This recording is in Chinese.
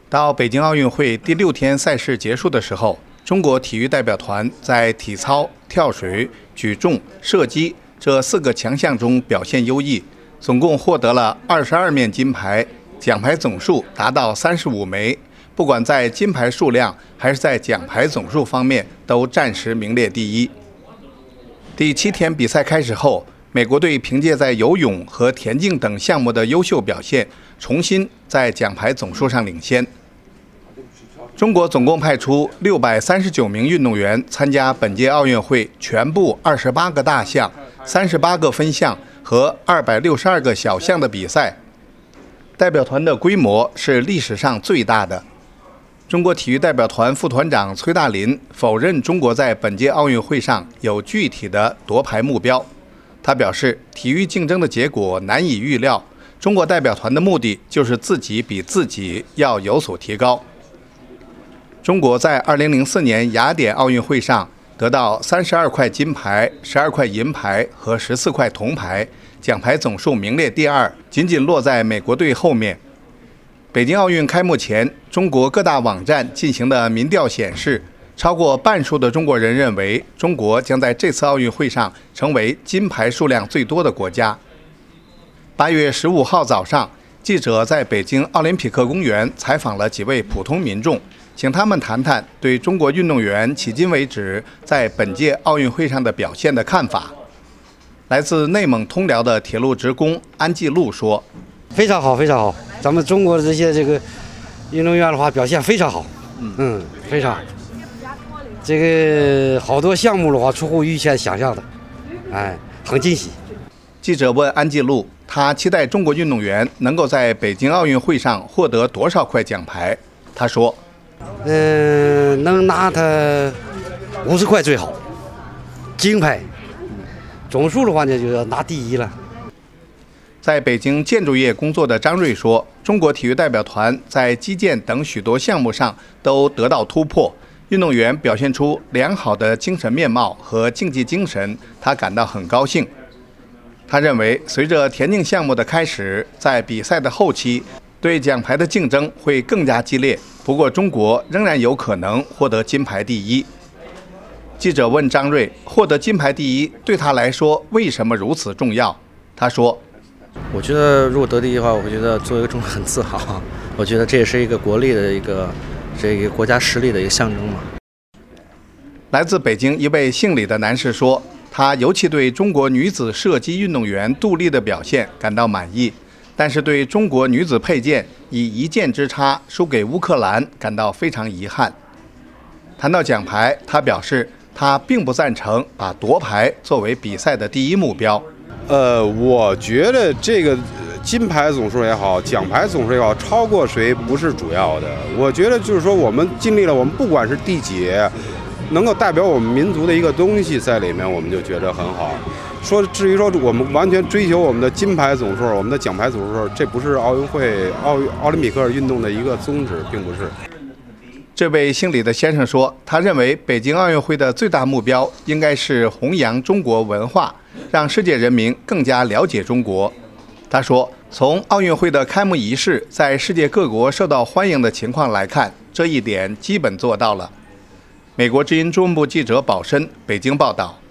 到北京奥运会第6天赛事结束的时候，中国体育代表团在体操、跳水、举重、射击这4个强项中表现优异，总共获得了22面金牌，奖牌总数达到35枚。不管在金牌数量还是在奖牌总数方面，都暂时名列第一。第7天比赛开始后，美国队凭借在游泳和田径等项目的优秀表现，重新在奖牌总数上领先。中国总共派出639名运动员参加本届奥运会全部28个大项、38个分项和262个小项的比赛，代表团的规模是历史上最大的。中国体育代表团副团长崔大林否认中国在本届奥运会上有具体的夺牌目标。他表示，体育竞争的结果难以预料，中国代表团的目的就是自己比自己要有所提高。中国在2004年雅典奥运会上得到32块金牌、12块银牌和14块铜牌，奖牌总数名列第2，仅仅落在美国队后面。北京奥运开幕前，中国各大网站进行的民调显示，超过半数的中国人认为中国将在这次奥运会上成为金牌数量最多的国家。8月15号早上，记者在北京奥林匹克公园采访了几位普通民众，请他们谈谈对中国运动员迄今为止在本届奥运会上的表现的看法。来自内蒙通辽的铁路职工安继路说：“ 非常好，非常好，咱们中国的这个运动员的话表现非常好，非常好。这个好多项目的话出乎预先想象的，很惊喜。” 记者问安继路，他期待中国运动员能够在北京奥运会上获得多少块奖牌？他说：“ 能拿他50块最好，金牌。总数的话呢，就要拿第1了。” 在北京建筑业工作的张瑞说，中国体育代表团在击剑等许多项目上都得到突破，运动员表现出良好的精神面貌和竞技精神，他感到很高兴。他认为，随着田径项目的开始，在比赛的后期，对奖牌的竞争会更加激烈。不过，中国仍然有可能获得金牌第1。记者问张瑞，获得金牌第1对他来说为什么如此重要？他说：“ 我觉得如果得第1的话，我觉得作为一个中国人很自豪。我觉得这也是一个国力的这个国家实力的一个象征嘛。” 来自北京一位姓李的男士说，他尤其对中国女子射击运动员杜丽的表现感到满意，但是对中国女子佩剑以1剑之差输给乌克兰感到非常遗憾。谈到奖牌，他表示他并不赞成把夺牌作为比赛的第1目标。 我觉得这个金牌总数也好，奖牌总数也好，超过谁不是主要的。我觉得就是说，我们尽力了，我们不管是第几，能够代表我们民族的一个东西在里面，我们就觉得很好。至于说我们完全追求我们的金牌总数、我们的奖牌总数，这不是奥林匹克运动的一个宗旨，并不是。 这位姓李的先生说，他认为北京奥运会的最大目标应该是弘扬中国文化，让世界人民更加了解中国。他说，从奥运会的开幕仪式在世界各国受到欢迎的情况来看，这一点基本做到了。美国之音中文部记者宝申北京报道。